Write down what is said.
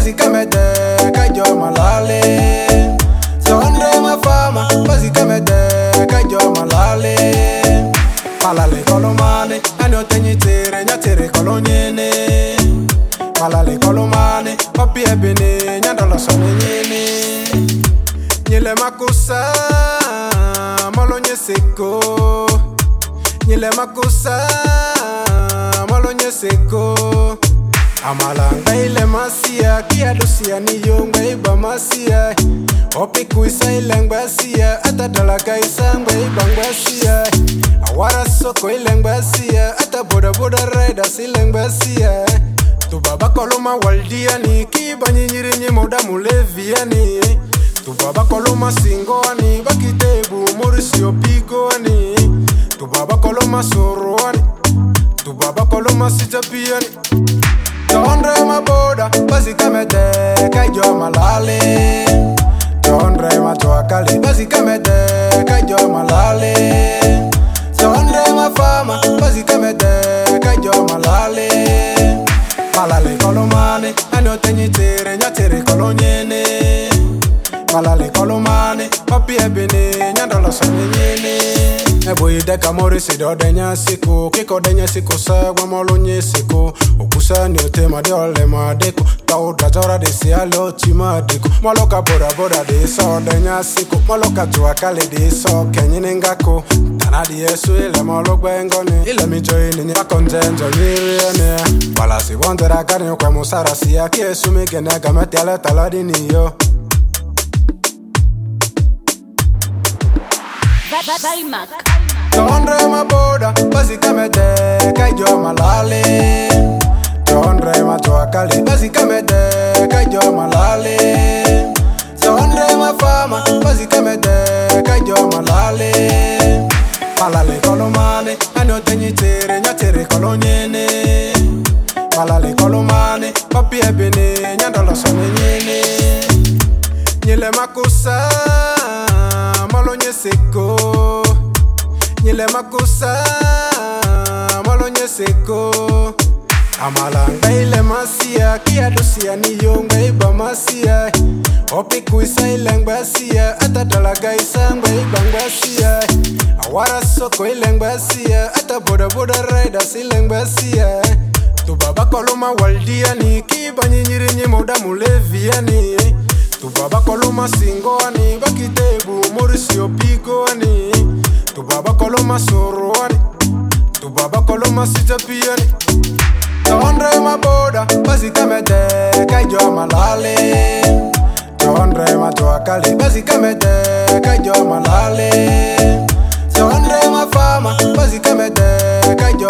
basicamente cayó malale. Sondre ma fama, basicamente cayó malale. Malale kolomane, ano tenyitere, nyatere kolonyene. Malale kolomane, papi ebene, nyandolo sone nyene. Nyele makusa, molonye seko. Nyele makusa, molonye seko. Amalanga ile masia, kia dosia ni yonga iba masia. Opi kuisa ile ngbasia, ata dalaga isa ngba iba ngbasia. Awara soko ile ngbasia, ata boda boda riders ile ngbasia. Tu baba koloma waldiani, kiba nyinyiri nyimoda muleviani. Tu baba koloma singoani, bakitebu morisio pigoani. Tu baba koloma soroani, tu baba koloma sitapiani. Tondre ma boda, basicamente cayó malale. Tondre ma choacali, basicamente cayó malale. Tondre ma fama, basicamente cayó malale. Malale kolomane, ano tenyitere, nyatere kolonyene. Malale kolomane, papi ebene, nyandolo sone nyene. Eboyi deka mori sido denya siku, kiko denya siku sagwa molonye siku. Okusa ni otema de ole madeko, tau dajora de siale ochima deko. Maloka boda boda de so denya siku, maloka juakale de so kenyine ngako. Tanadi yesu ile molokwe ngone, ile mijo ini nye wakonjenjo nyiriene. Wala si wondera gani kwa musara siya, kiesu migene gameti ale taladini yo. Tondre ma boda, basicamente cayó malale. Tondre ma choacali, basicamente cayó malale. Tondre ma fama, basicamente cayó malale. Malale kolomane, ano tenyitere, nyatere kolonyene. Malale kolomane, papi ebene, nyandolo sone nyene. Nyele makusa, molonye seko. Nyele makusa, molonye seko. Amalanga ile masia, kia dosia ni yonga iba masia. Opi kuisa ile ngbasia, ata dalaga isa ngba iba ngbasia. Awara soko ile ngbasia, ata boda boda riders ile ngbasia. Tu baba koloma waldiani, kiba nyinyiri nyimoda muleviani. Tu baba koloma singoani, bakitebu morisio pigoani. Tu baba koloma soroani, tu baba koloma sitapiani. Tondre ma boda, basicamente cayó malale. Tondre ma choacali, basicamente cayó malale. Tondre ma fama, basicamente cayó